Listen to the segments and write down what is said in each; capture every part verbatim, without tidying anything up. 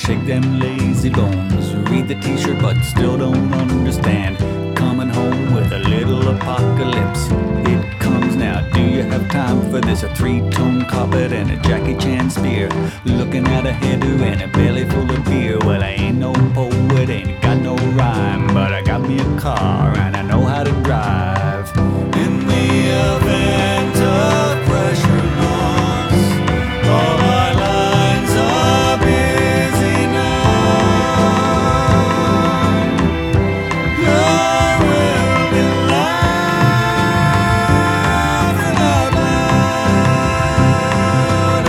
take them lazy bones. Read the t-shirt but still don't understand. Coming home with a little apocalypse. It comes now, do you have time for this? A three-tone carpet and a Jackie Chan spear. Looking at a hairdo and a belly full of beer. Well, I ain't no poet, ain't got no rhyme, but I got me a car and I know how to drive. In the event of pressure loss, all our lines are busy now. Your will be laughing out loud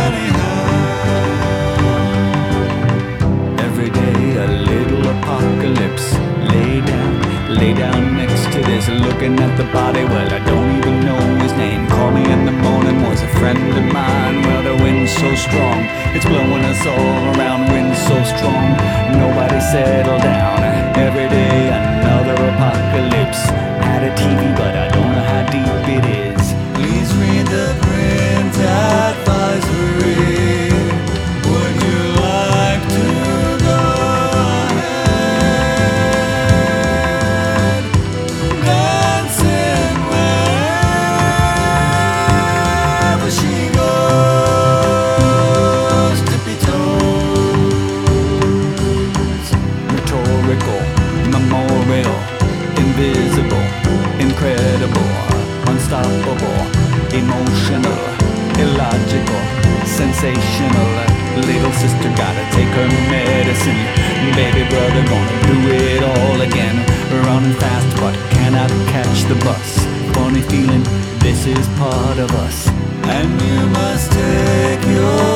anyhow. Every day a little apocalypse. Lay down, lay down next to this. Looking at the body, well, I don't even know his name. Call me in the morning, was a friend of mine. Well, the wind's so strong, it's blowing us all around. Wind's so strong, nobody settle down. Every day another apocalypse. Had a T V, but I don't know how deep it is. Please read the print advisory. Would you like to go ahead? Dancing wherever she goes, tippy toes. Rhetorical, memorial, invisible, incredible, unstoppable, emotional, illogical, sensational. Little sister gotta take her medicine. Baby brother gonna do it all again. Running fast but cannot catch the bus. Funny feeling, this is part of us. And you must take your